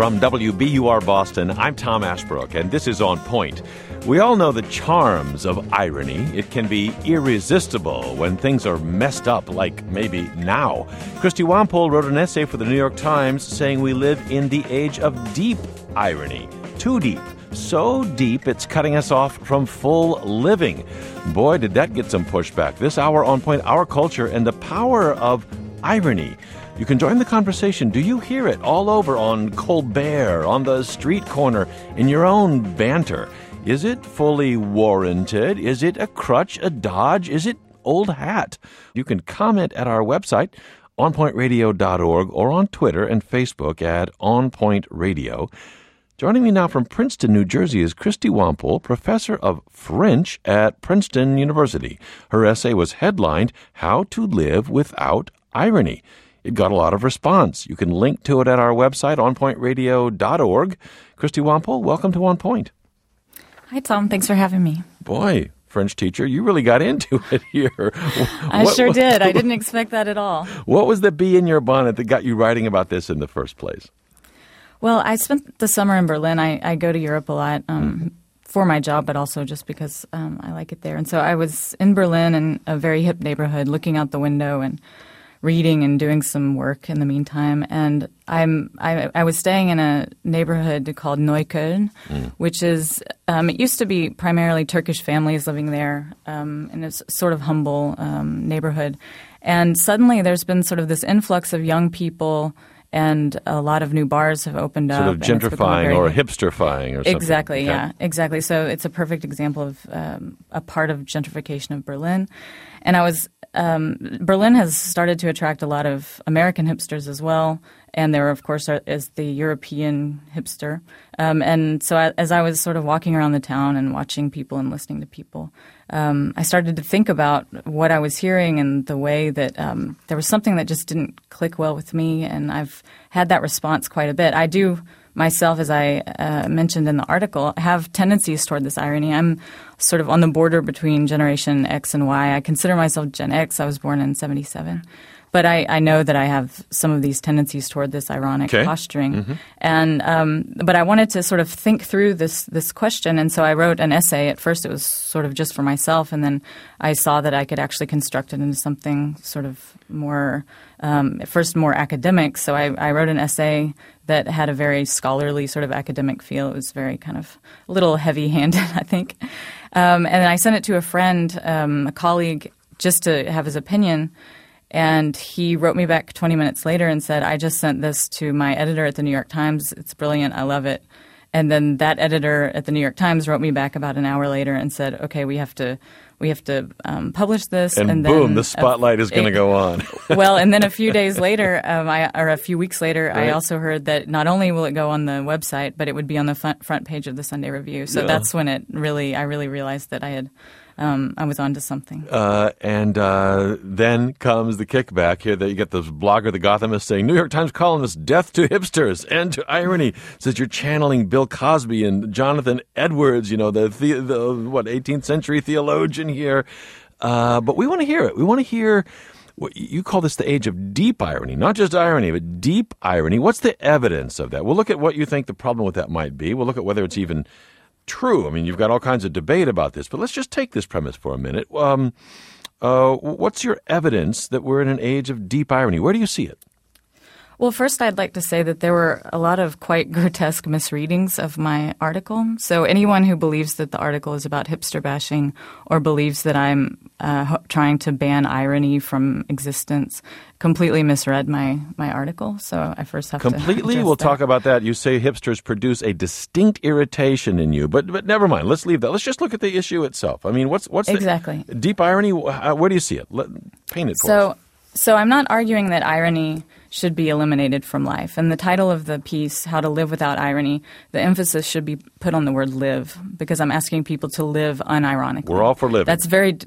From WBUR Boston, I'm Tom Ashbrook, and this is On Point. We all know the charms of irony. It can be irresistible when things are messed up, like maybe now. Christy Wampole wrote an essay for the New York Times saying we live in the age of deep irony. Too deep. So deep it's cutting us off from full living. Boy, did that get some pushback. This hour On Point, our culture and the power of irony. You can join the conversation. Do you hear it all over on Colbert, on the street corner, in your own banter? Is it fully warranted? Is it a crutch, a dodge? Is it old hat? You can comment at our website, onpointradio.org, or on Twitter and Facebook at onpointradio. Joining me now from Princeton, New Jersey is Christy Wampole, professor of French at Princeton University. Her essay was headlined, How to Live Without Irony. It got a lot of response. You can link to it at our website, onpointradio.org. Christy Wampole, welcome to On Point. Hi, Tom. Thanks for having me. Boy, French teacher, you really got into it here. I sure did. I didn't expect that at all. What was the bee in your bonnet that got you writing about this in the first place? Well, I spent the summer in Berlin. I go to Europe a lot for my job, but also just because I like it there. And so I was in Berlin in a very hip neighborhood looking out the window and reading and doing some work in the meantime. And I was staying in a neighborhood called Neukölln, which is it used to be primarily Turkish families living there, in a sort of humble neighborhood. And suddenly there's been sort of this influx of young people, and a lot of new bars have opened up. Sort of gentrifying or hipsterfying or something. Exactly, okay. Yeah, exactly. So it's a perfect example of a part of gentrification of Berlin. And Berlin has started to attract a lot of American hipsters as well. And there, of course, is the European hipster. And so as I was sort of walking around the town and watching people and listening to people, I started to think about what I was hearing and the way that there was something that just didn't click well with me. And I've had that response quite a bit. I do myself, as I mentioned in the article, have tendencies toward this irony. I'm sort of on the border between Generation X and Y. I consider myself Gen X. I was born in 1977. But I know that I have some of these tendencies toward this ironic posturing. Mm-hmm. And but I wanted to sort of think through this question. And so I wrote an essay. At first it was sort of just for myself. And then I saw that I could actually construct it into something sort of more, at first more academic. So I wrote an essay that had a very scholarly sort of academic feel. It was very kind of a little heavy-handed, I think. And I sent it to a friend, a colleague, just to have his opinion. And he wrote me back 20 minutes later and said, I just sent this to my editor at the New York Times. It's brilliant. I love it. And then that editor at the New York Times wrote me back about an hour later and said, okay, we have to publish this. And boom, then the spotlight is going to go on. Well, and then a few days later, or a few weeks later, right. I also heard that not only will it go on the website, but it would be on the front page of the Sunday Review. So that's when I really realized that I was onto something. And then comes the kickback here that you get the blogger, the Gothamist, saying, New York Times columnist, death to hipsters and to irony. Says you're channeling Bill Cosby and Jonathan Edwards, the 18th century theologian here. But we want to hear it. We want to hear what you call this the age of deep irony, not just irony, but deep irony. What's the evidence of that? We'll look at what you think the problem with that might be. We'll look at whether it's even true. I mean, you've got all kinds of debate about this, but let's just take this premise for a minute. What's your evidence that we're in an age of deep irony? Where do you see it? Well, first I'd like to say that there were a lot of quite grotesque misreadings of my article. So anyone who believes that the article is about hipster bashing or believes that I'm trying to ban irony from existence completely misread my article. So I first have completely? to We'll talk about that. You say hipsters produce a distinct irritation in you, but never mind. Let's leave that. Let's just look at the issue itself. I mean, what's exactly the deep irony? Where do you see it? Paint it for us. So I'm not arguing that irony should be eliminated from life. And the title of the piece, How to Live Without Irony, the emphasis should be put on the word live, because I'm asking people to live unironically. We're all for living. That's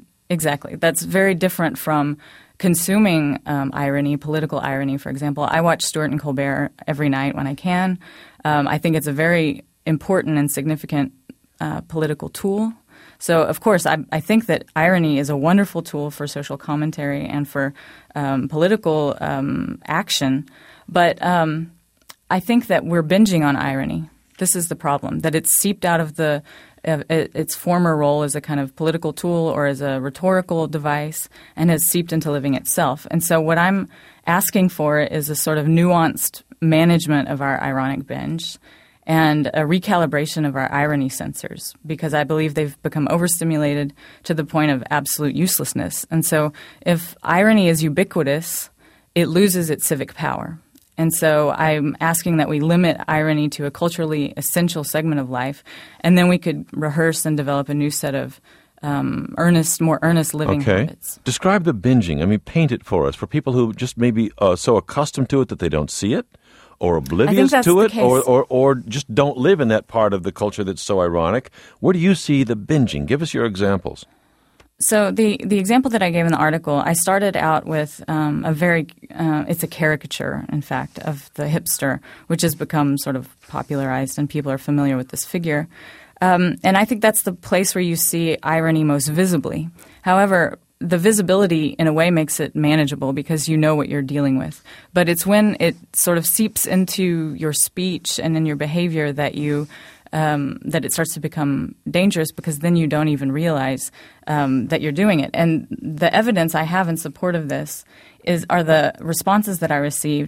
very different from consuming irony, political irony, for example. I watch Stewart and Colbert every night when I can. I think it's a very important and significant political tool. So, of course, I think that irony is a wonderful tool for social commentary and for political action. But I think that we're binging on irony. This is the problem, that it's seeped out of its former role as a kind of political tool or as a rhetorical device and has seeped into living itself. And so what I'm asking for is a sort of nuanced management of our ironic binge and a recalibration of our irony sensors, because I believe they've become overstimulated to the point of absolute uselessness. And so if irony is ubiquitous, it loses its civic power. And so I'm asking that we limit irony to a culturally essential segment of life, and then we could rehearse and develop a new set of more earnest living habits. Describe the binging. I mean, paint it for us, for people who just maybe so accustomed to it that they don't see it, or oblivious to it, or just don't live in that part of the culture that's so ironic. Where do you see the binging? Give us your examples. So the example that I gave in the article, I started out with it's a caricature, in fact, of the hipster, which has become sort of popularized and people are familiar with this figure. And I think that's the place where you see irony most visibly. However, the visibility in a way makes it manageable because you know what you're dealing with. But it's when it sort of seeps into your speech and in your behavior that that it starts to become dangerous, because then you don't even realize that you're doing it. And the evidence I have in support of this are the responses that I received.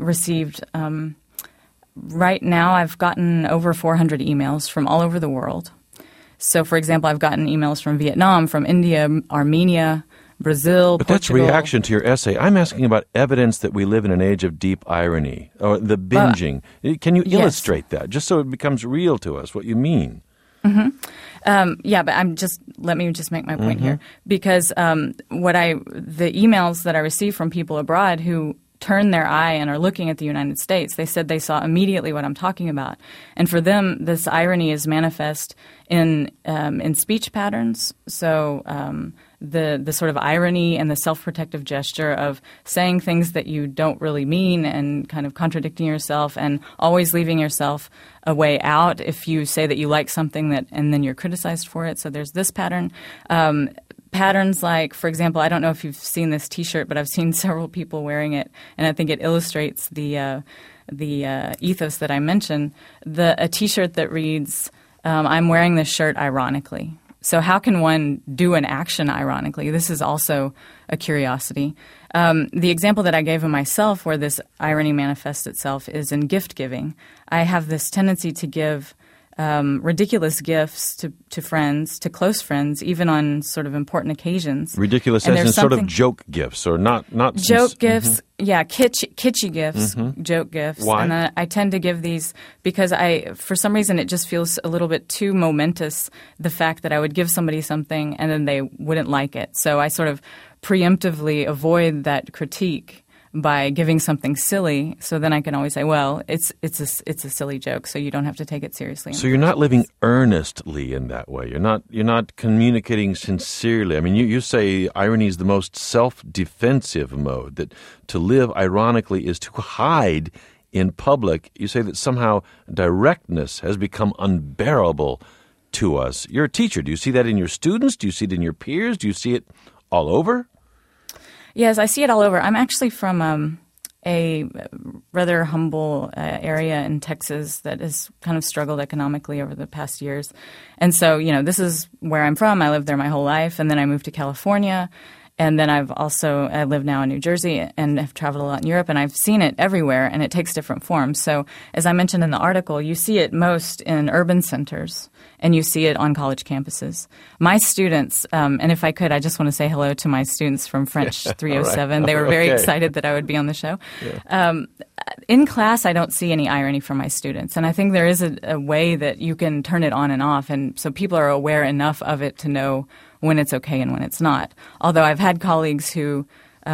Right now I've gotten over 400 emails from all over the world. So, for example, I've gotten emails from Vietnam, from India, Armenia, Brazil, But Portugal. That's reaction to your essay. I'm asking about evidence that we live in an age of deep irony, or the binging. Can you illustrate that, just so it becomes real to us, what you mean? But let me just make my point here, because the emails that I received from people abroad who turn their eye and are looking at the United States, they said they saw immediately what I'm talking about. And for them, this irony is manifest in speech patterns. So the sort of irony and the self-protective gesture of saying things that you don't really mean and kind of contradicting yourself and always leaving yourself a way out if you say that you like something and then you're criticized for it. So there's this pattern. Patterns like, for example, I don't know if you've seen this T-shirt, but I've seen several people wearing it, and I think it illustrates the ethos that I mentioned. A T-shirt that reads, "I'm wearing this shirt ironically." So how can one do an action ironically? This is also a curiosity. The example that I gave of myself where this irony manifests itself is in gift giving. I have this tendency to give ridiculous gifts to friends, to close friends, even on sort of important occasions. Ridiculous as in sort of joke gifts, or not joke gifts. Yeah, kitschy gifts, joke gifts. Why? And I tend to give these because for some reason, it just feels a little bit too momentous, the fact that I would give somebody something and then they wouldn't like it. So I sort of preemptively avoid that critique by giving something silly, so then I can always say, well, it's a silly joke, so you don't have to take it seriously. So you're not living earnestly in that way. You're not communicating sincerely. I mean, you say irony is the most self-defensive mode, that to live ironically is to hide in public. You say that somehow directness has become unbearable to us. You're a teacher. Do you see that in your students? Do you see it in your peers? Do you see it all over? Yes, I see it all over. I'm actually from a rather humble area in Texas that has kind of struggled economically over the past years. And so, this is where I'm from. I lived there my whole life. And then I moved to California. And then I live now in New Jersey and have traveled a lot in Europe, and I've seen it everywhere, and it takes different forms. So as I mentioned in the article, you see it most in urban centers, and you see it on college campuses. My students, and if I could, I just want to say hello to my students from French 307. Right. They were very excited that I would be on the show. Yeah. In class, I don't see any irony from my students, and I think there is a way that you can turn it on and off, and so people are aware enough of it to know when it's okay and when it's not. Although I've had colleagues who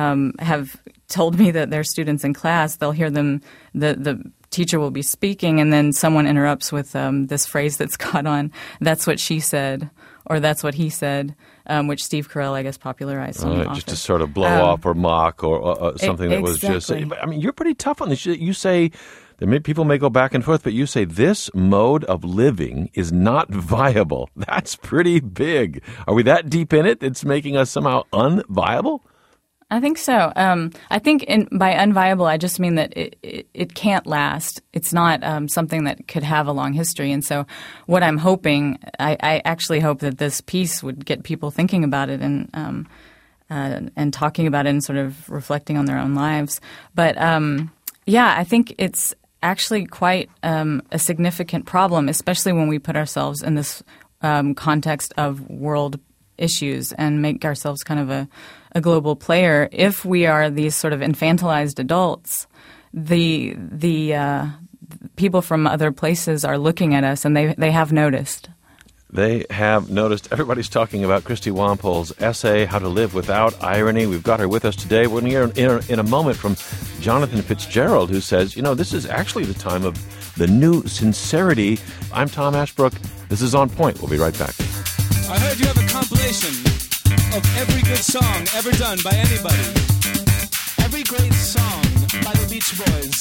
have told me that their students in class, they'll hear them, the teacher will be speaking, and then someone interrupts with this phrase that's caught on, "That's what she said," or "That's what he said," which Steve Carell, I guess, popularized on The Office. Just to sort of blow off or mock or something that was just... I mean, you're pretty tough on this. You say... People may go back and forth, but you say this mode of living is not viable. That's pretty big. Are we that deep in it? It's making us somehow unviable? I think so. I think by unviable, I just mean that it can't last. It's not something that could have a long history. And so what I'm hoping, I actually hope that this piece would get people thinking about it and talking about it and sort of reflecting on their own lives. But I think it's actually quite a significant problem, especially when we put ourselves in this context of world issues and make ourselves kind of a global player. If we are these sort of infantilized adults, the people from other places are looking at us, and they have noticed. They have noticed. Everybody's talking about Christy Walpole's essay, How to Live Without Irony. We've got her with us today. We're going to hear in a moment from Jonathan Fitzgerald, who says, this is actually the time of the new sincerity. I'm Tom Ashbrook. This is On Point. We'll be right back. I heard you have a compilation of every good song ever done by anybody. Every great song by the Beach Boys.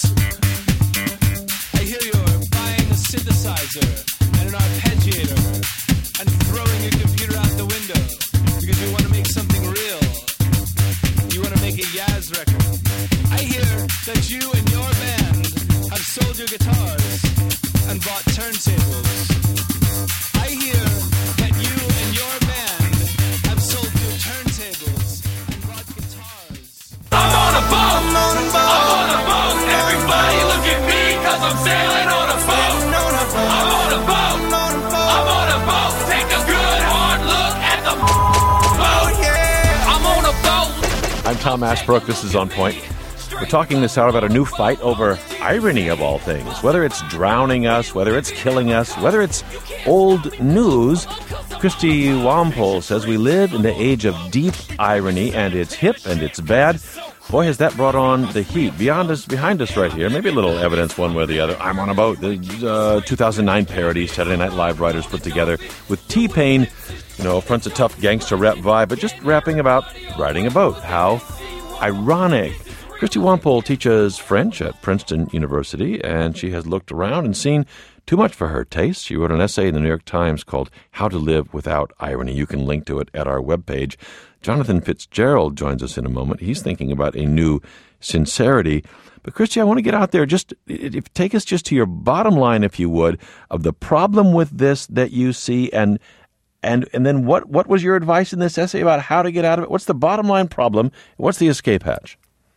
I hear you're buying a synthesizer and an arpeggiator and throwing your computer out the window because you want to make something real. You want to make a Yaz record. I hear that you and your band have sold your guitars and bought turntables. I hear that you and your band have sold your turntables and bought guitars. I'm on a boat. I'm on a boat. I'm on a boat. Everybody look at me 'cause I'm sailing on a boat. I'm on a boat. I'm on a boat. Take a good hard look at the boat. Yeah. I'm on a boat. I'm Tom Ashbrook. This is On Point. We're talking this hour about a new fight over irony of all things. Whether it's drowning us, whether it's killing us, whether it's old news. Christy Walpole says we live in the age of deep irony, and it's hip and it's bad. Boy, has that brought on the heat. Behind us right here, maybe a little evidence one way or the other. I'm on a boat. The 2009 parody Saturday Night Live writers put together with T-Pain, fronts a tough gangster rap vibe, but just rapping about riding a boat. How ironic. Christy Walpole teaches French at Princeton University, and she has looked around and seen too much for her taste. She wrote an essay in the New York Times called How to Live Without Irony. You can link to it at our webpage. Jonathan Fitzgerald joins us in a moment. He's thinking about a new sincerity. But Christy, I want to get out there. Take us just to your bottom line, if you would, of the problem with this that you see, and then what was your advice in this essay about how to get out of it? What's the bottom line problem? What's the escape hatch?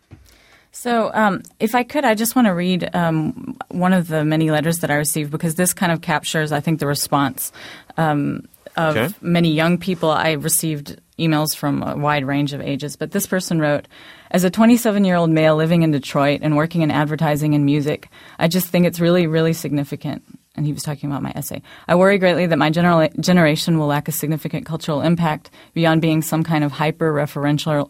So if I could, I just want to read one of the many letters that I received, because this kind of captures, I think, the response of many young people. I received emails from a wide range of ages, but this person wrote, as a 27-year-old male living in Detroit and working in advertising and music, I just think it's really, really significant. And he was talking about my essay. I worry greatly that my generation will lack a significant cultural impact beyond being some kind of hyper-referential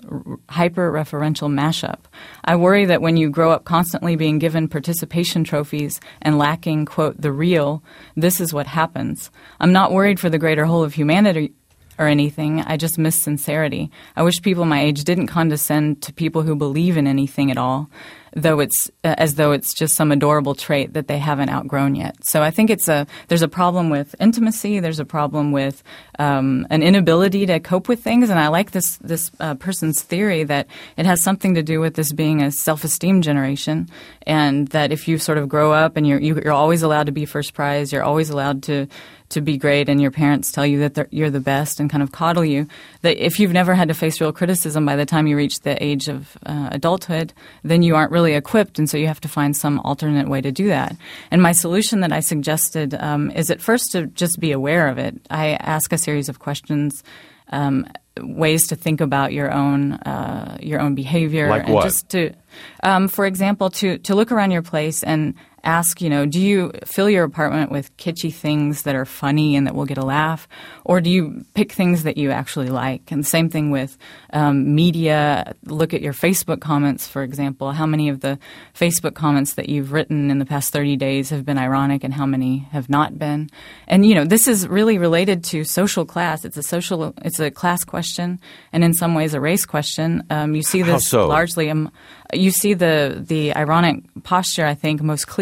mashup. I worry that when you grow up constantly being given participation trophies and lacking, quote, the real, this is what happens. I'm not worried for the greater whole of humanity or anything. I just miss sincerity. I wish people my age didn't condescend to people who believe in anything at all, though it's as though it's just some adorable trait that they haven't outgrown yet. So I think there's a problem with intimacy. There's a problem with an inability to cope with things. And I like this person's theory that it has something to do with this being a self-esteem generation, and that if you sort of grow up and you're always allowed to be first prize, you're always allowed to be great, and your parents tell you that you're the best and kind of coddle you, that if you've never had to face real criticism by the time you reach the age of adulthood, then you aren't really equipped, and so you have to find some alternate way to do that. And my solution that I suggested is at first to just be aware of it. I ask a series of questions, ways to think about your own behavior. Like and what? Just to, for example, to look around your place and ask, do you fill your apartment with kitschy things that are funny and that will get a laugh? Or do you pick things that you actually like? And the same thing with media. Look at your Facebook comments, for example. How many of the Facebook comments that you've written in the past 30 days have been ironic and how many have not been? And, this is really related to social class. It's a class question and in some ways a race question. You see this largely. You see the ironic posture, I think, most clearly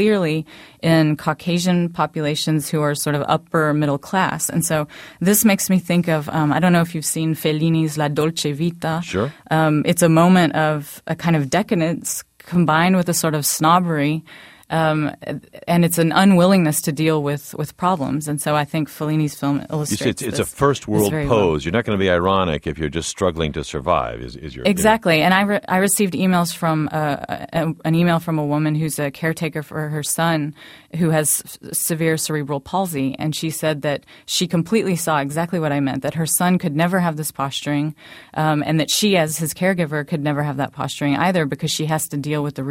clearly in Caucasian populations who are sort of upper middle class. And so this makes me think of, I don't know if you've seen Fellini's La Dolce Vita. Sure. It's a moment of a kind of decadence combined with a sort of snobbery. And it's an unwillingness to deal with problems. And so I think Fellini's film illustrates it's a first world pose. Well. You're not going to be ironic if you're just struggling to survive, is your Exactly. And I received emails from an email from a woman who's a caretaker for her son who has severe cerebral palsy. And she said that she completely saw exactly what I meant, that her son could never have this posturing, and that she, as his caregiver, could never have that posturing either, because she has to deal with the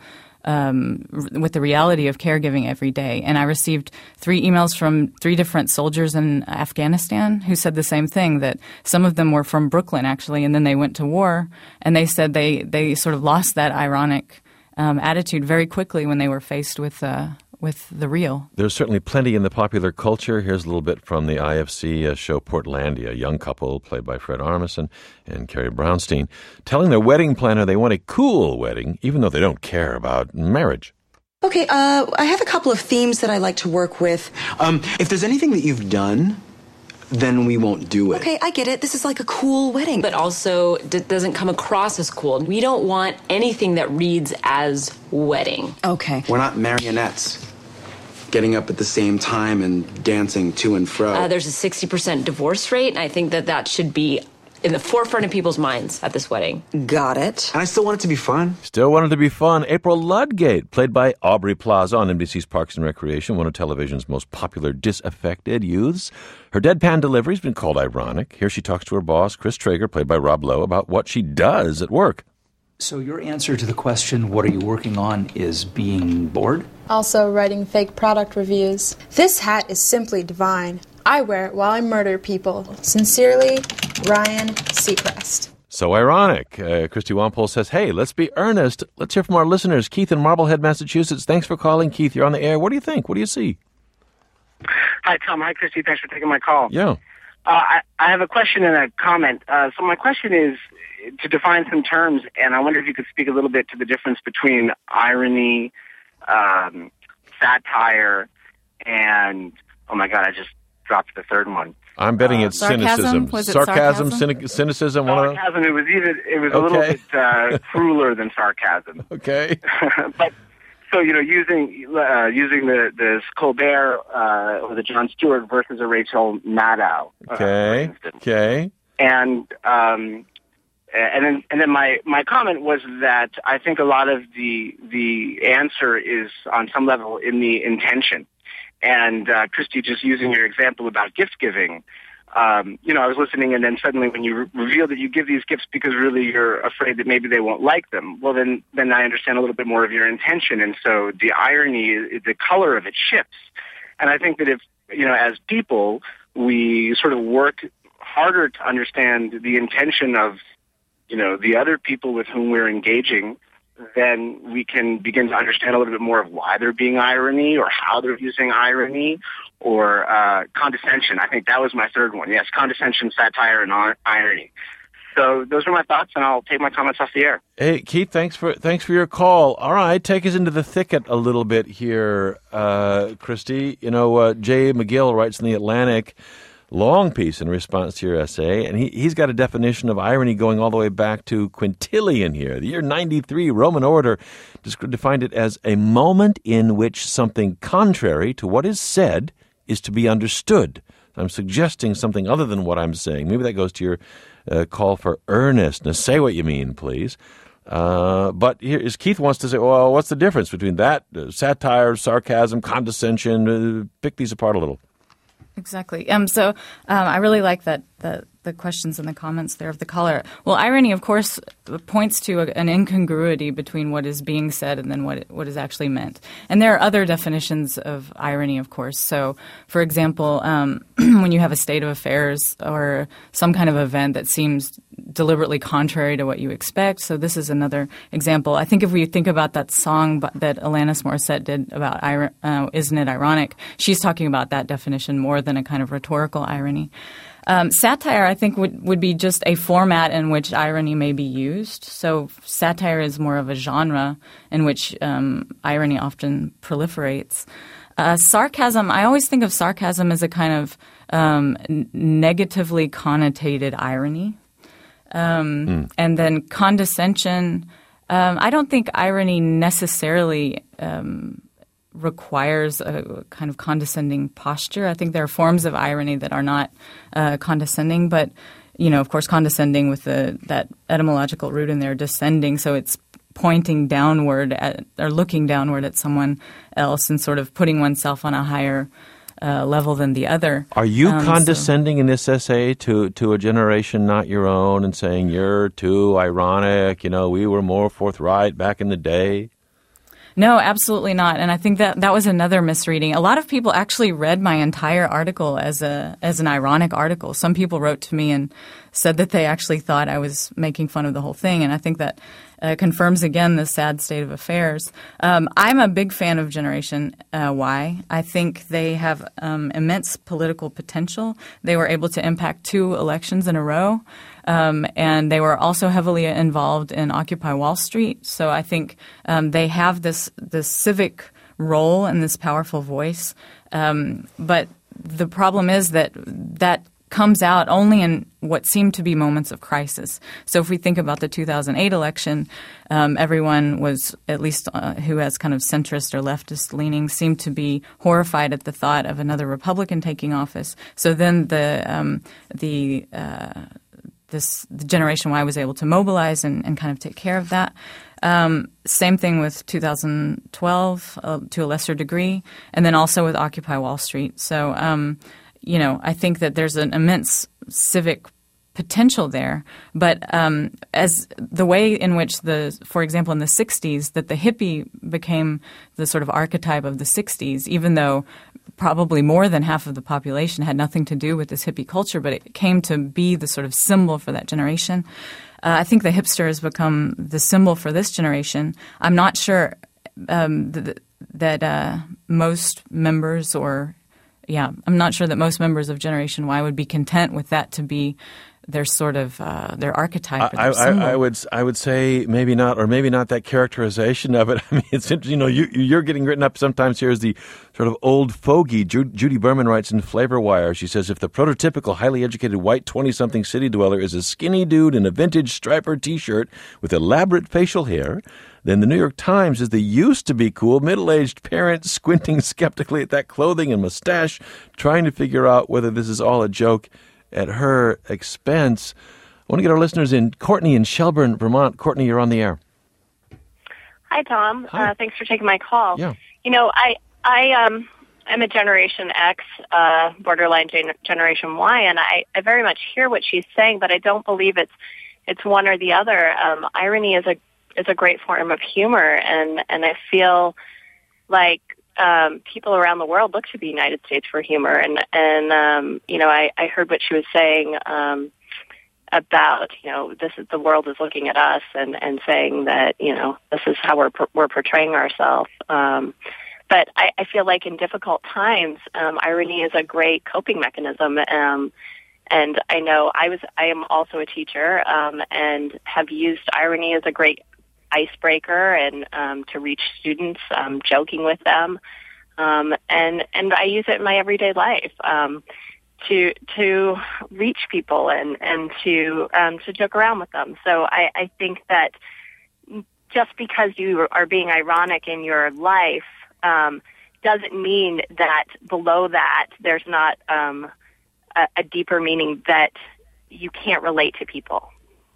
reality of caregiving every day. And I received 3 emails from 3 different soldiers in Afghanistan who said the same thing, that some of them were from Brooklyn, actually, and then they went to war. And they said they sort of lost that ironic attitude very quickly when they were faced with the real. There's certainly plenty in the popular culture. Here's a little bit from the IFC show Portlandia, a young couple played by Fred Armisen and Carrie Brownstein, telling their wedding planner they want a cool wedding, even though they don't care about marriage. Okay, I have a couple of themes that I like to work with. If there's anything that you've done, then we won't do it. Okay, I get it. This is like a cool wedding. But also doesn't come across as cool. We don't want anything that reads as wedding. Okay. We're not marionettes getting up at the same time and dancing to and fro. There's a 60% divorce rate, and I think that should be in the forefront of people's minds at this wedding. Got it. And I still want it to be fun. Still wanted to be fun. April Ludgate, played by Aubrey Plaza on NBC's Parks and Recreation, one of television's most popular disaffected youths. Her deadpan delivery's been called ironic. Here she talks to her boss, Chris Traeger, played by Rob Lowe, about what she does at work. So your answer to the question, what are you working on, is being bored? Also writing fake product reviews. This hat is simply divine. I wear it while I murder people. Sincerely, Ryan Seacrest. So ironic. Christy Wampole says, hey, let's be earnest. Let's hear from our listeners. Keith in Marblehead, Massachusetts. Thanks for calling. Keith, you're on the air. What do you think? What do you see? Hi, Tom. Hi, Christy. Thanks for taking my call. Yeah. I have a question and a comment. So my question is to define some terms, and I wonder if you could speak a little bit to the difference between irony, satire, and, oh my God, I just dropped the third one. I'm betting it's cynicism. Was it sarcasm? Cynicism? Sarcasm. It was a little bit crueler than sarcasm. Okay. But so using the Colbert or the Jon Stewart versus a Rachel Maddow. Okay. Okay. And then my comment was that I think a lot of the answer is on some level in the intention. And Christy, just using your example about gift giving, I was listening, and then suddenly when you reveal that you give these gifts because really you're afraid that maybe they won't like them, well, then I understand a little bit more of your intention. And so the irony, the color of it shifts. And I think that if, as people, we sort of work harder to understand the intention of, the other people with whom we're engaging, then we can begin to understand a little bit more of why they're being irony or how they're using irony or condescension. I think that was my third one. Yes, condescension, satire, and irony. So those are my thoughts, and I'll take my comments off the air. Hey, Keith, thanks for your call. All right, take us into the thicket a little bit here, Christy. Jay McGill writes in The Atlantic, long piece in response to your essay, and he's got a definition of irony going all the way back to Quintilian here. The year 93, Roman order defined it as a moment in which something contrary to what is said is to be understood. I'm suggesting something other than what I'm saying. Maybe that goes to your call for earnestness. Say what you mean, please. But here is Keith wants to say, well, what's the difference between that, satire, sarcasm, condescension? Pick these apart a little. Exactly. So I really like that the questions and the comments there of the caller. Well, irony, of course, points to an incongruity between what is being said and then what is actually meant. And there are other definitions of irony, of course. So, for example, when you have a state of affairs or some kind of event that seems deliberately contrary to what you expect. So this is another example. I think if we think about that song that Alanis Morissette did about Isn't It Ironic, she's talking about that definition more than a kind of rhetorical irony. Satire, I think, would be just a format in which irony may be used. So satire is more of a genre in which irony often proliferates. Sarcasm, I always think of sarcasm as a kind of negatively connotated irony. And then condescension, I don't think irony necessarily requires a kind of condescending posture. I think there are forms of irony that are not condescending, but, of course, condescending with that etymological root in there, descending, so it's pointing downward or looking downward at someone else and sort of putting oneself on a higher level than the other. Are you condescending in this essay to a generation not your own and saying you're too ironic, we were more forthright back in the day? No, absolutely not. And I think that was another misreading. A lot of people actually read my entire article as an ironic article. Some people wrote to me and said that they actually thought I was making fun of the whole thing. And I think that confirms again the sad state of affairs. I'm a big fan of Generation Y. I think they have immense political potential. They were able to impact 2 elections in a row. And they were also heavily involved in Occupy Wall Street. So I think they have this civic role and this powerful voice. But the problem is that comes out only in what seem to be moments of crisis. So if we think about the 2008 election, everyone was, at least who has kind of centrist or leftist leanings, seemed to be horrified at the thought of another Republican taking office. So then the Generation Y was able to mobilize and kind of take care of that. Same thing with 2012 to a lesser degree, and then also with Occupy Wall Street. So, I think that there's an immense civic potential there. But as the way in which for example, in the 60s, that the hippie became the sort of archetype of the 60s, even though probably more than half of the population had nothing to do with this hippie culture, but it came to be the sort of symbol for that generation. I think the hipster has become the symbol for this generation. I'm not sure that most members I'm not sure that most members of Generation Y would be content with that to be their sort of their archetype. Or their symbol. I would say maybe not, or maybe not that characterization of it. I mean, it's interesting. You're getting written up sometimes here as the sort of old fogey. Judy Berman writes in Flavor Wire. She says, if the prototypical highly educated white 20-something city dweller is a skinny dude in a vintage striper T-shirt with elaborate facial hair, then the New York Times is the used-to-be cool middle-aged parent squinting skeptically at that clothing and mustache, trying to figure out whether this is all a joke at her expense. I want to get our listeners in. Courtney in Shelburne, Vermont. Courtney, you're on the air. Hi, Tom. Hi. Thanks for taking my call. Yeah. I'm a Generation X, borderline Generation Y, and I very much hear what she's saying, but I don't believe it's one or the other. Irony is a great form of humor, and I feel like people around the world look to the United States for humor, and I heard what she was saying about the world is looking at us and saying that this is how we're portraying ourselves. But I feel like in difficult times, irony is a great coping mechanism. And I know I am also a teacher and have used irony as a great icebreaker and to reach students, joking with them, and I use it in my everyday life to reach people and to joke around with them. So I think that just because you are being ironic in your life doesn't mean that below that there's not a deeper meaning that you can't relate to people.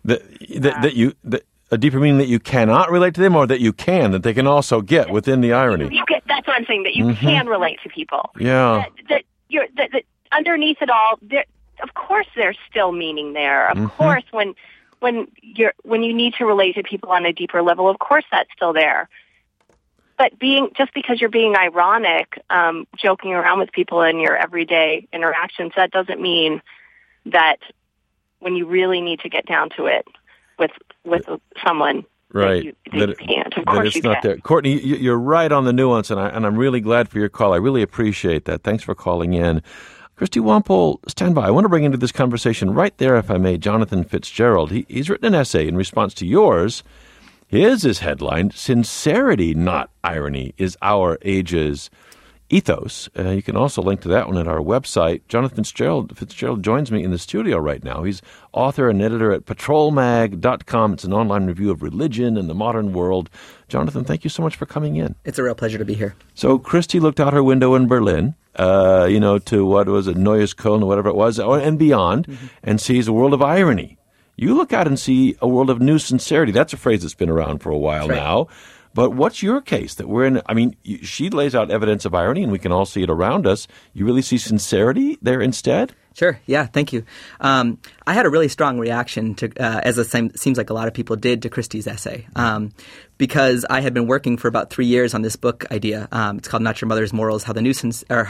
A deeper meaning that you cannot relate to them, or that you can, that they can also get within the irony. That's what I'm saying, that you can relate to people. Yeah. That underneath it all, of course there's still meaning there. Of course, when you need to relate to people on a deeper level, of course that's still there. But just because you're being ironic, joking around with people in your everyday interactions, that doesn't mean that when you really need to get down to it with someone, right, that you can't. Of course you can. There. Courtney, you're right on the nuance, and I'm really glad for your call. I really appreciate that. Thanks for calling in. Christy Wampole, stand by. I want to bring into this conversation right there, if I may, Jonathan Fitzgerald. He's written an essay in response to yours. His is headlined, Sincerity, Not Irony, is Our Age's Ethos. You can also link to that one at our website. Jonathan Fitzgerald joins me in the studio right now. He's author and editor at patrolmag.com. It's an online review of religion and the modern world. Jonathan, thank you so much for coming in. It's a real pleasure to be here. So Christy looked out her window in Berlin, to what was it, Neues Köln or whatever it was, and beyond, and sees a world of irony. You look out and see a world of new sincerity. That's a phrase that's been around for a while now. But what's your case that we're in? I mean, she lays out evidence of irony, and we can all see it around us. You really see sincerity there instead? Sure. Yeah. Thank you. I had a really strong reaction to, as it seems like a lot of people did, to Christy's essay, because I had been working for about 3 years on this book idea. It's called Not Your Mother's Morals: How the New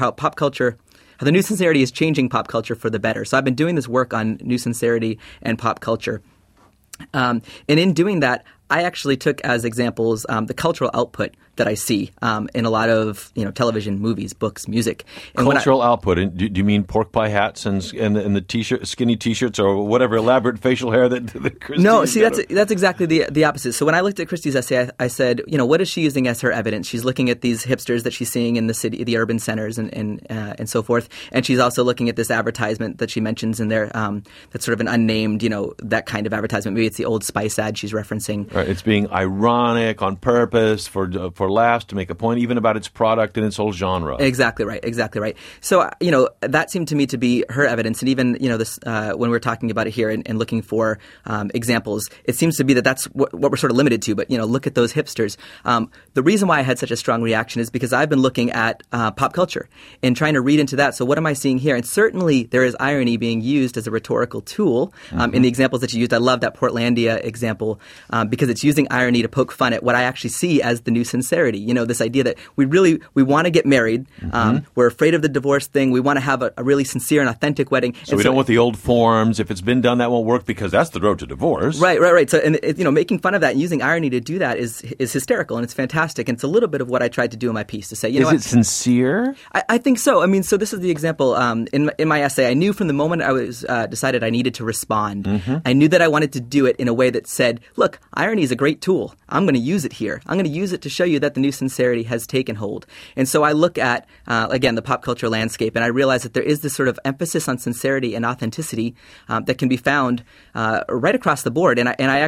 Sincerity is Changing Pop Culture for the Better. So I've been doing this work on new sincerity and pop culture. And in doing that, I actually took as examples the cultural output that I see in a lot of television, movies, books, music. And cultural output. And do you mean pork pie hats and the t-shirt, skinny t-shirts, or whatever elaborate facial hair that Christy? No, see, that's exactly the opposite. So when I looked at Christy's essay, I said, what is she using as her evidence? She's looking at these hipsters that she's seeing in the city, the urban centers, and so forth. And she's also looking at this advertisement that she mentions in there. That's sort of an unnamed, that kind of advertisement. Maybe it's the Old Spice ad she's referencing. Right. It's being ironic on purpose for laughs, to make a point, even about its product and its whole genre. Exactly right. So, that seemed to me to be her evidence. And even, this when we're talking about it here and looking for examples, it seems to be that's what we're sort of limited to. But, look at those hipsters. The reason why I had such a strong reaction is because I've been looking at pop culture and trying to read into that. So what am I seeing here? And certainly there is irony being used as a rhetorical tool in the examples that you used. I love that Portlandia example because it's using irony to poke fun at what I actually see as the new sincerity. This idea that we want to get married. We're afraid of the divorce thing. We want to have a really sincere and authentic wedding. So we don't want the old forms. If it's been done, that won't work because that's the road to divorce. Right. So, making fun of that and using irony to do that is hysterical, and it's fantastic. And it's a little bit of what I tried to do in my piece to say, is it sincere? I think so. I mean, so this is the example in my essay. I knew from the moment I was decided I needed to respond, I knew that I wanted to do it in a way that said, look, irony is a great tool. I'm going to use it here. I'm going to use it to show you that the new sincerity has taken hold. And so I look at, again, the pop culture landscape, and I realize that there is this sort of emphasis on sincerity and authenticity that can be found right across the board. And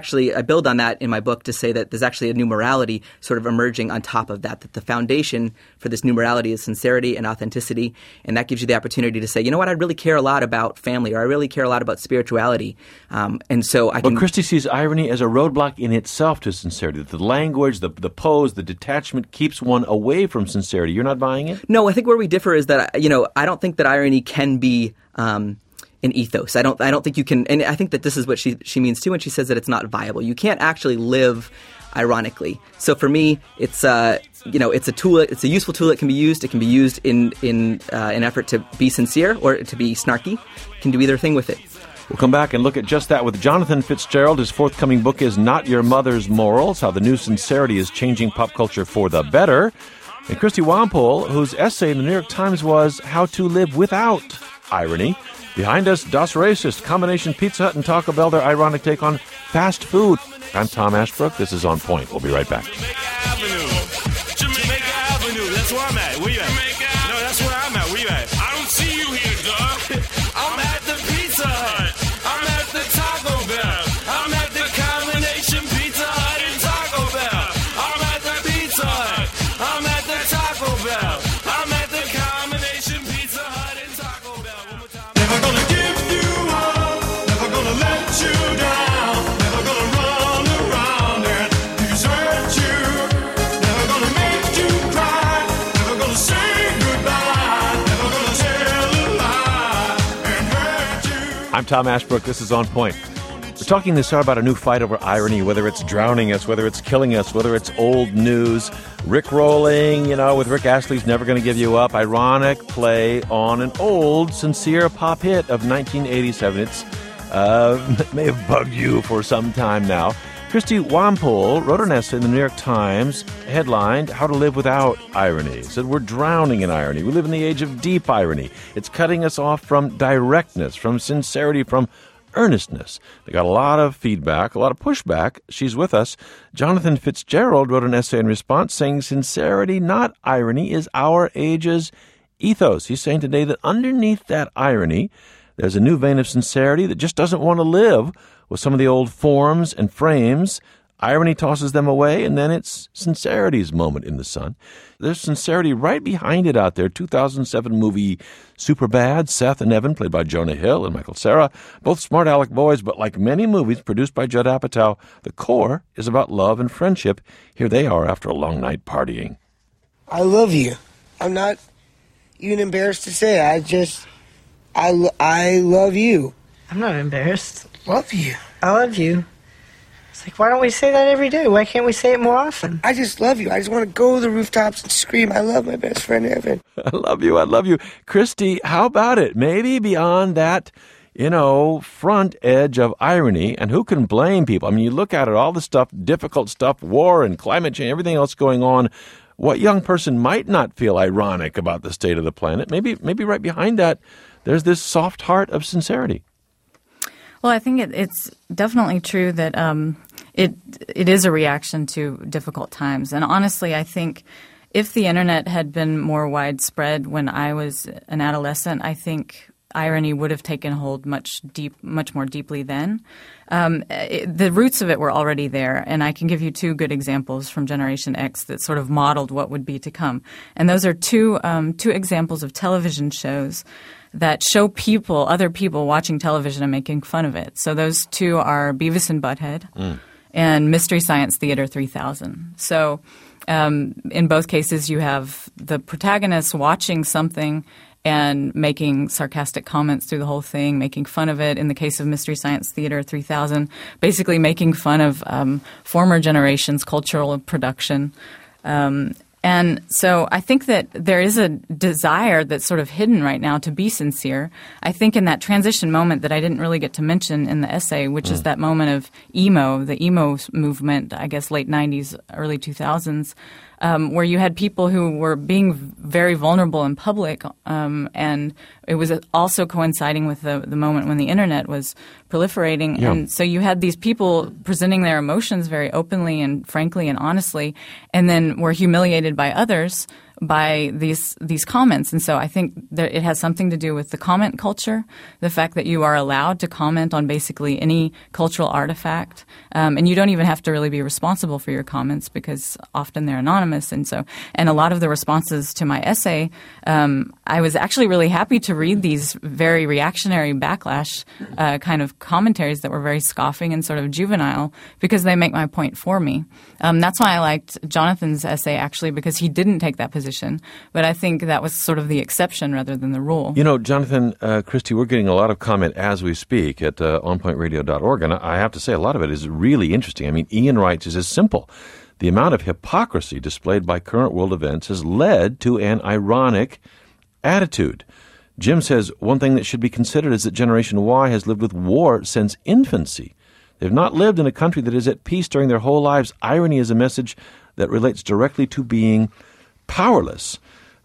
I build on that in my book to say that there's actually a new morality sort of emerging on top of that the foundation for this new morality is sincerity and authenticity. And that gives you the opportunity to say, I really care a lot about family, or I really care a lot about spirituality. And so I can... But Christy sees irony as a roadblock in itself to sincerity. That the language, the pose, the detachment keeps one away from sincerity. You're not buying it? No, I think where we differ is that, I don't think that irony can be an ethos. I don't think you can, and I think that this is what she means too when she says that it's not viable. You can't actually live ironically. So for me, it's it's a tool. It's a useful tool that can be used. It can be used in an effort to be sincere or to be snarky. You can do either thing with it. We'll come back and look at just that with Jonathan Fitzgerald. His forthcoming book is Not Your Mother's Morals: How the New Sincerity is Changing Pop Culture for the Better. And Christy Wampole, whose essay in the New York Times was How to Live Without Irony. Behind us, Das Racist, Combination Pizza Hut and Taco Bell, their ironic take on fast food. I'm Tom Ashbrook. This is On Point. We'll be right back. Jamaica Avenue, that's where I'm at. Where you at? No, that's where I'm at. Where you at? I don't see you here, dog. I'm at the Pizza Hut. I'm at the Taco Bell. I'm at the Combination Pizza Hut and Taco Bell. I'm at the Pizza Hut. I'm at the Taco Bell. I'm at the Combination Pizza Hut and Taco Bell. One more time. Never gonna give you up. Never gonna let you down. Never gonna run around and desert you. Never gonna make you cry. Never gonna say goodbye. Never gonna tell a lie and hurt you. I'm Tom Ashbrook. This is On Point. We're talking this hour about a new fight over irony, whether it's drowning us, whether it's killing us, whether it's old news. Rickrolling, with Rick Astley's Never Gonna Give You Up. Ironic play on an old, sincere pop hit of 1987. It's may have bugged you for some time now. Christy Wampole wrote an essay in the New York Times headlined, How to Live Without Irony. It said, we're drowning in irony. We live in the age of deep irony. It's cutting us off from directness, from sincerity, from earnestness. They got a lot of feedback, a lot of pushback. She's with us. Jonathan Fitzgerald wrote an essay in response saying, sincerity, not irony, is our age's ethos. He's saying today that underneath that irony, there's a new vein of sincerity that just doesn't want to live with some of the old forms and frames. Irony tosses them away, and then it's sincerity's moment in the sun. There's sincerity right behind it out there. 2007 movie Superbad, Seth and Evan, played by Jonah Hill and Michael Cera, both smart aleck boys, but like many movies produced by Judd Apatow, the core is about love and friendship. Here they are after a long night partying. I love you. I'm not even embarrassed to say it. I love you. I'm not embarrassed. Love you. I love you. It's like, why don't we say that every day? Why can't we say it more often? I just love you. I just want to go to the rooftops and scream, I love my best friend Evan. I love you. I love you. Christy, how about it? Maybe beyond that, front edge of irony, and who can blame people? I mean, you look at it, all the stuff, difficult stuff, war and climate change, everything else going on. What young person might not feel ironic about the state of the planet? Maybe right behind that, there's this soft heart of sincerity. Well, I think it's definitely true that it is a reaction to difficult times. And honestly, I think if the internet had been more widespread when I was an adolescent, I think irony would have taken hold much more deeply then. The roots of it were already there, and I can give you two good examples from Generation X that sort of modeled what would be to come. And those are two examples of television shows that show other people watching television and making fun of it. So those two are Beavis and Butthead and Mystery Science Theater 3000. So in both cases, you have the protagonist watching something and making sarcastic comments through the whole thing, making fun of it. In the case of Mystery Science Theater 3000, basically making fun of former generations' cultural production. And so I think that there is a desire that's sort of hidden right now to be sincere. I think in that transition moment that I didn't really get to mention in the essay, which is that moment of the emo movement, I guess late 90s, early 2000s, where you had people who were being very vulnerable in public, and it was also coinciding with the moment when the internet was proliferating. Yeah. And so you had these people presenting their emotions very openly and frankly and honestly, and then were humiliated by others by these comments. And so I think that it has something to do with the comment culture, the fact that you are allowed to comment on basically any cultural artifact, and you don't even have to really be responsible for your comments because often they're anonymous. And a lot of the responses to my essay, I was actually really happy to read these very reactionary backlash kind of commentaries that were very scoffing and sort of juvenile because they make my point for me. That's why I liked Jonathan's essay actually, because he didn't take that position. But I think that was sort of the exception rather than the rule. Jonathan, Christy, we're getting a lot of comment as we speak at onpointradio.org, and I have to say a lot of it is really interesting. I mean, Ian writes, it's as simple. The amount of hypocrisy displayed by current world events has led to an ironic attitude. Jim says, one thing that should be considered is that Generation Y has lived with war since infancy. They've not lived in a country that is at peace during their whole lives. Irony is a message that relates directly to being powerless.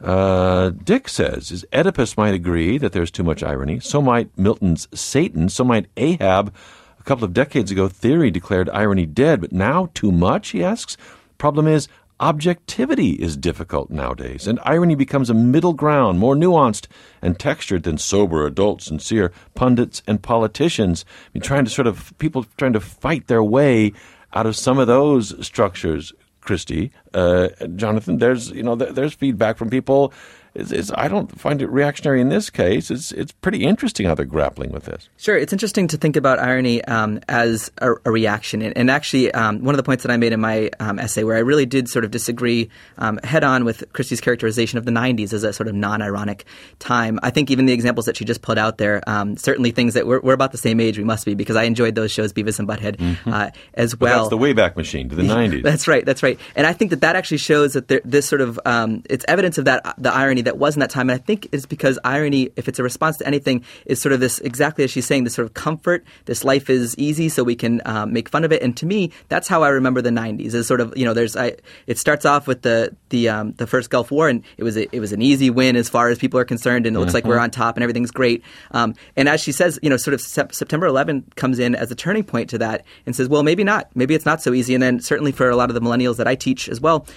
Dick says, Oedipus might agree that there's too much irony. So might Milton's Satan. So might Ahab. A couple of decades ago, theory declared irony dead. But now, too much, he asks? Problem is, objectivity is difficult nowadays, and irony becomes a middle ground, more nuanced and textured than sober, adult, sincere pundits and politicians. I mean, people trying to fight their way out of some of those structures. Christy, Jonathan, there's feedback from people. I don't find it reactionary in this case. It's pretty interesting how they're grappling with this. Sure. It's interesting to think about irony as a reaction. And actually, one of the points that I made in my essay where I really did sort of disagree head-on with Christy's characterization of the 90s as a sort of non-ironic time. I think even the examples that she just pulled out there, certainly things that we're about the same age, we must be, because I enjoyed those shows, Beavis and Butthead, as well. But that's the Wayback Machine to the 90s. That's right. Right. And I think that actually shows that this sort of it's evidence of the irony that was in that time. And I think it's because irony, if it's a response to anything, is sort of this, exactly as she's saying, this sort of comfort. This life is easy, so we can make fun of it. And to me, that's how I remember the 90s. Is sort of, it starts off with the first Gulf War, and it was an easy win as far as people are concerned, and it looks like we're on top and everything's great. And as she says, sort of September 11 comes in as a turning point to that and says, well, maybe not. Maybe it's not so easy. And then certainly for a lot of the millennials that I teach as well,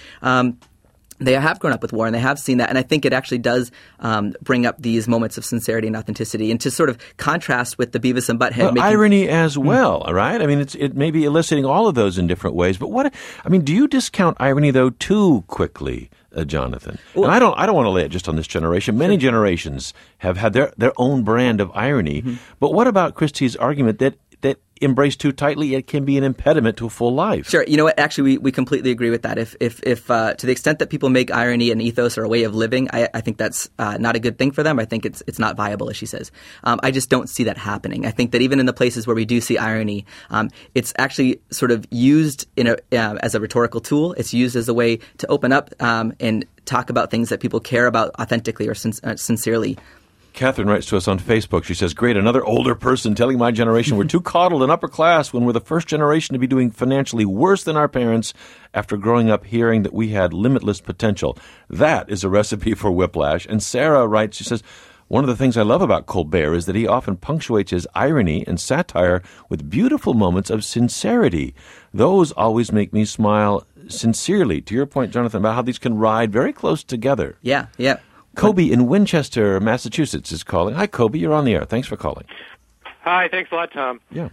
they have grown up with war and they have seen that. And I think it actually does bring up these moments of sincerity and authenticity, and to sort of contrast with the Beavis and Butthead. Irony as well, right? I mean, it may be eliciting all of those in different ways. But do you discount irony, though, too quickly, Jonathan? Well, and I don't want to lay it just on this generation. Many generations have had their own brand of irony. Mm-hmm. But what about Christy's argument that embraced too tightly, it can be an impediment to a full life? Sure. You know what? Actually, we completely agree with that. If to the extent that people make irony an ethos or a way of living, I think that's not a good thing for them. I think it's not viable, as she says. I just don't see that happening. I think that even in the places where we do see irony, it's actually sort of used as a rhetorical tool. It's used as a way to open up and talk about things that people care about authentically or sincerely. Catherine writes to us on Facebook. She says, great, another older person telling my generation we're too coddled and upper class when we're the first generation to be doing financially worse than our parents after growing up hearing that we had limitless potential. That is a recipe for whiplash. And Sarah writes, she says, one of the things I love about Colbert is that he often punctuates his irony and satire with beautiful moments of sincerity. Those always make me smile sincerely. To your point, Jonathan, about how these can ride very close together. Yeah, yeah. Kobe in Winchester, Massachusetts is calling. Hi, Kobe. You're on the air. Thanks for calling. Hi. Thanks a lot, Tom. Yeah.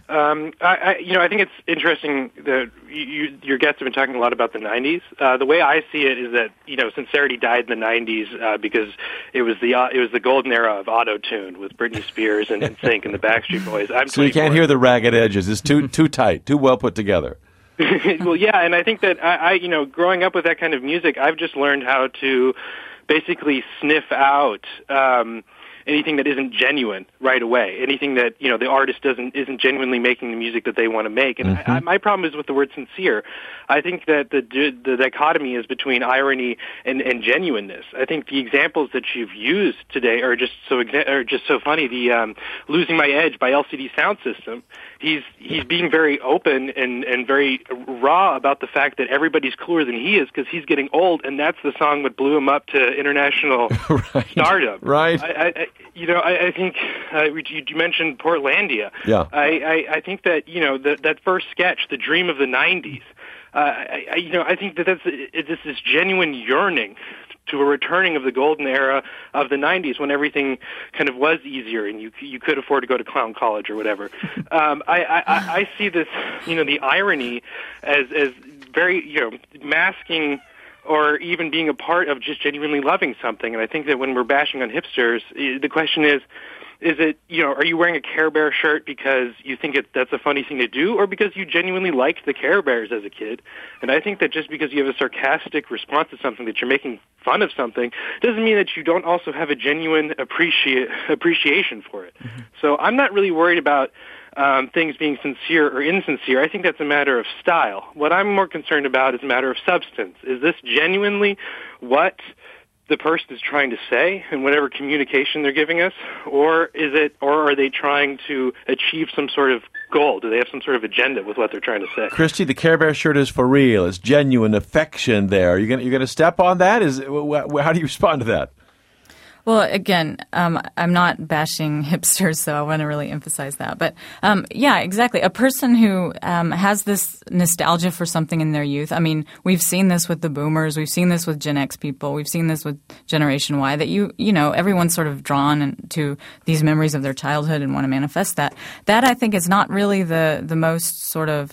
I think it's interesting that your guests have been talking a lot about the 90s. The way I see it is that, sincerity died in the 90s because it was the golden era of auto-tune with Britney Spears and NSYNC and the Backstreet Boys. So you can't hear the ragged edges. It's too tight, too well put together. Well, yeah, and I think that I growing up with that kind of music, I've just learned how to basically sniff out anything that isn't genuine right away, anything that the artist isn't genuinely making the music that they want to make. And my problem is with the word sincere. I think that the dichotomy is between irony and genuineness. I think the examples that you've used today are just so funny. The "Losing My Edge" by LCD Sound System. He's being very open and very raw about the fact that everybody's cooler than he is because he's getting old, and that's the song that blew him up to international stardom. Right. I think you mentioned Portlandia. Yeah. I think that that first sketch, "The Dream of the '90s." I think that that's this genuine yearning to a returning of the golden era of the 90s when everything kind of was easier and you could afford to go to clown college or whatever. I see this, the irony as very, masking or even being a part of just genuinely loving something. And I think that when we're bashing on hipsters, the question is it, are you wearing a Care Bear shirt because you think that's a funny thing to do, or because you genuinely liked the Care Bears as a kid? And I think that just because you have a sarcastic response to something, that you're making fun of something, doesn't mean that you don't also have a genuine appreciation for it. Mm-hmm. So I'm not really worried about things being sincere or insincere. I think that's a matter of style. What I'm more concerned about is a matter of substance. Is this genuinely what the person is trying to say in whatever communication they're giving us, or are they trying to achieve some sort of goal? Do they have some sort of agenda with what they're trying to say? Christy, the Care Bear shirt is for real. It's genuine affection there. You're gonna step on that? How do you respond to that? Well, again, I'm not bashing hipsters, so I want to really emphasize that. But yeah, exactly. A person who has this nostalgia for something in their youth. I mean, we've seen this with the boomers. We've seen this with Gen X people. We've seen this with Generation Y, that everyone's sort of drawn to these memories of their childhood and want to manifest that. That, I think, is not really the most sort of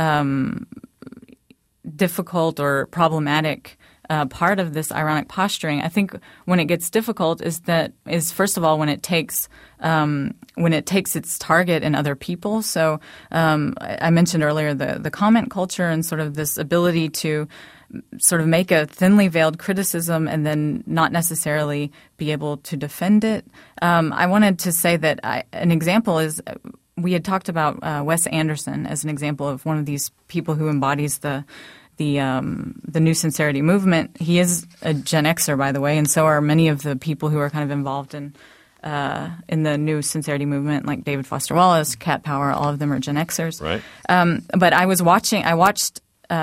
difficult or problematic part of this ironic posturing. I think when it gets difficult is first of all when it takes its target in other people. So I mentioned earlier the comment culture and sort of this ability to sort of make a thinly veiled criticism and then not necessarily be able to defend it. I wanted to say that an example is we had talked about Wes Anderson as an example of one of these people who embodies the New Sincerity movement. He is a Gen Xer, by the way, and so are many of the people who are kind of involved in the New Sincerity movement, like David Foster Wallace, Cat Power. All of them are Gen Xers. Right. But I watched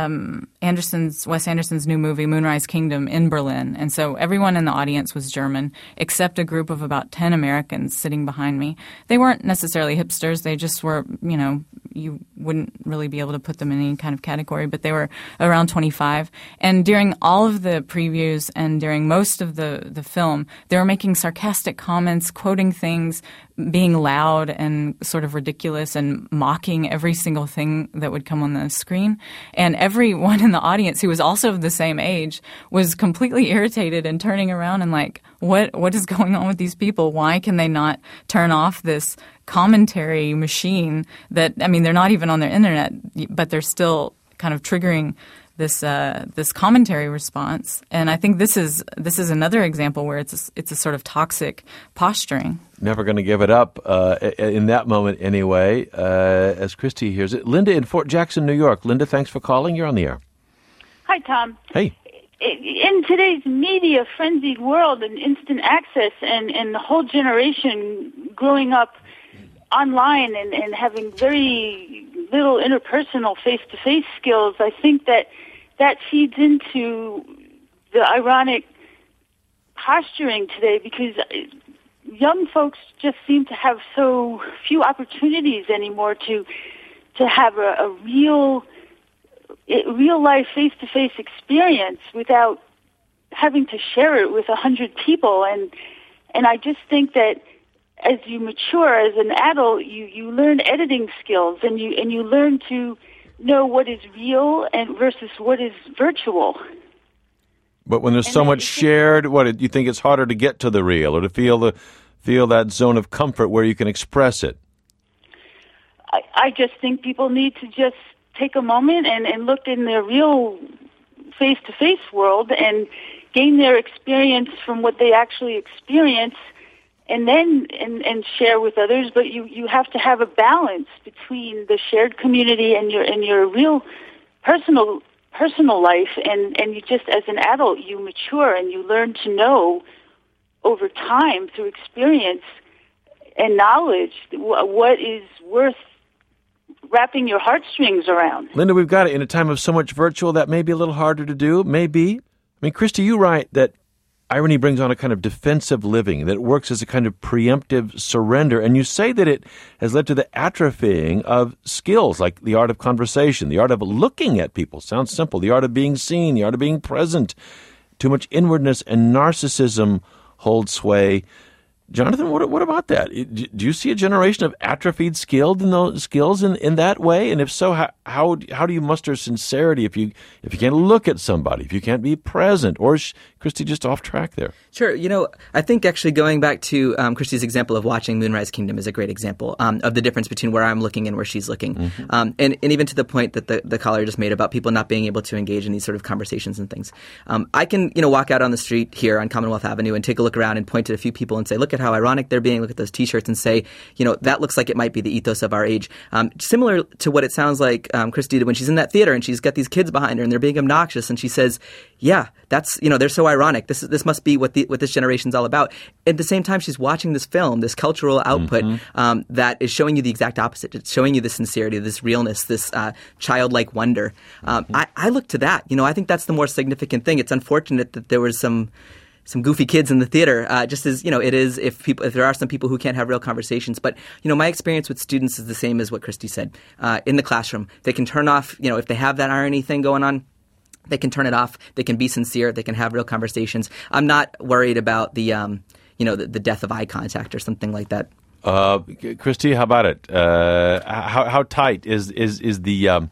Wes Anderson's new movie, Moonrise Kingdom, in Berlin. And so everyone in the audience was German, except a group of about 10 Americans sitting behind me. They weren't necessarily hipsters. They just were, you wouldn't really be able to put them in any kind of category, but they were around 25. And during all of the previews and during most of the film, they were making sarcastic comments, quoting things, being loud and sort of ridiculous and mocking every single thing that would come on the screen. And everyone in the audience who was also of the same age was completely irritated and turning around and like, what is going on with these people? Why can they not turn off this commentary machine that, they're not even on their internet, but they're still kind of triggering this commentary response. And I think this is another example where it's a sort of toxic posturing. Never going to give it up in that moment anyway, as Christy hears it. Linda in Fort Jackson, New York. Linda, thanks for calling. You're on the air. Hi, Tom. Hey. In today's media frenzied world and instant access and the whole generation growing up online and having very little interpersonal face-to-face skills, I think that feeds into the ironic posturing today, because young folks just seem to have so few opportunities anymore to have a real life face-to-face experience without having to share it with 100 people. And I just think that as you mature as an adult, you learn editing skills and you learn to know what is real and versus what is virtual. But when there's so much shared, do you think it's harder to get to the real or to feel that zone of comfort where you can express it? I just think people need to just take a moment and look in their real face-to-face world and gain their experience from what they actually experience, and then and share with others. But you have to have a balance between the shared community and your real personal life, and you just, as an adult, you mature and you learn to know over time through experience and knowledge what is worth wrapping your heartstrings around. Linda, we've got it in a time of so much virtual that may be a little harder to do. Maybe. Christy, you write that irony brings on a kind of defensive living, that it works as a kind of preemptive surrender. And you say that it has led to the atrophying of skills like the art of conversation, the art of looking at people. Sounds simple. The art of being seen, the art of being present. Too much inwardness and narcissism hold sway. Jonathan, what about that? Do you see a generation of atrophied skills in that way? And if so, how do you muster sincerity if you can't look at somebody, if you can't be present? Or is Christy just off track there? Sure. I think actually going back to Christy's example of watching Moonrise Kingdom is a great example of the difference between where I'm looking and where she's looking. Mm-hmm. And even to the point that the caller just made about people not being able to engage in these sort of conversations and things. I can, walk out on the street here on Commonwealth Avenue and take a look around and point at a few people and say, look at how ironic they're being, look at those T-shirts, and say, that looks like it might be the ethos of our age. Similar to what it sounds like Christy did when she's in that theater and she's got these kids behind her and they're being obnoxious, and she says, yeah, that's, they're so ironic. This must be what this generation's all about. At the same time, she's watching this film, this cultural output that is showing you the exact opposite. It's showing you the sincerity, this realness, this childlike wonder. I look to that. I think that's the more significant thing. It's unfortunate that there was some goofy kids in the theater, just as, it is if there are some people who can't have real conversations. But, my experience with students is the same as what Christy said. In the classroom, they can turn off, if they have that irony thing going on, they can turn it off. They can be sincere. They can have real conversations. I'm not worried about the death of eye contact or something like that. Christy, how about it? How tight is the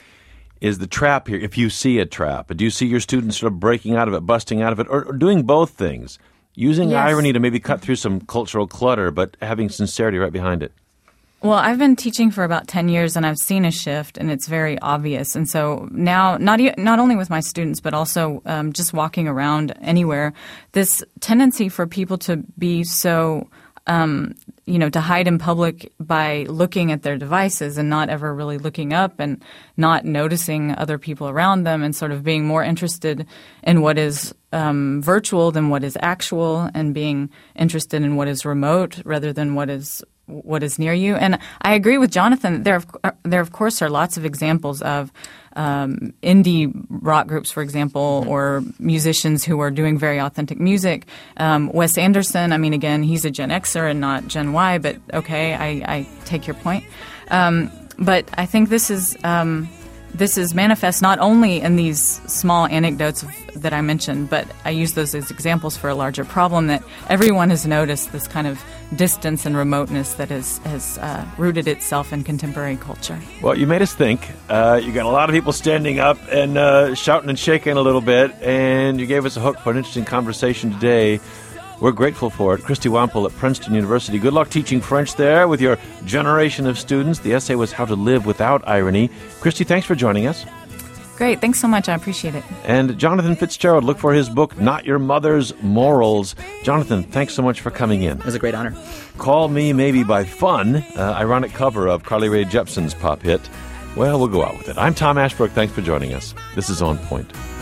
trap here, if you see a trap? Do you see your students sort of breaking out of it, busting out of it, or doing both things? Using irony to maybe cut through some cultural clutter, but having sincerity right behind it? Well, I've been teaching for about 10 years, and I've seen a shift, and it's very obvious. And so now, not only with my students, but also just walking around anywhere, this tendency for people to be so to hide in public by looking at their devices and not ever really looking up and not noticing other people around them and sort of being more interested in what is virtual than what is actual and being interested in what is remote rather than what is near you. And I agree with Jonathan. There of course are lots of examples of indie rock groups, for example, or musicians who are doing very authentic music. Wes Anderson, I mean, again, he's a Gen Xer and not Gen Y, but okay, I take your point. But I think this is manifest not only in these small anecdotes that I mentioned, but I use those as examples for a larger problem that everyone has noticed, this kind of distance and remoteness that has rooted itself in contemporary culture. Well, you made us think. You got a lot of people standing up and shouting and shaking a little bit, and you gave us a hook for an interesting conversation today. We're grateful for it. Christy Wampel at Princeton University. Good luck teaching French there with your generation of students. The essay was How to Live Without Irony. Christy, thanks for joining us. Great. Thanks so much. I appreciate it. And Jonathan Fitzgerald, look for his book, Not Your Mother's Morals. Jonathan, thanks so much for coming in. It was a great honor. Call Me Maybe by Fun, ironic cover of Carly Rae Jepsen's pop hit. Well, we'll go out with it. I'm Tom Ashbrook. Thanks for joining us. This is On Point.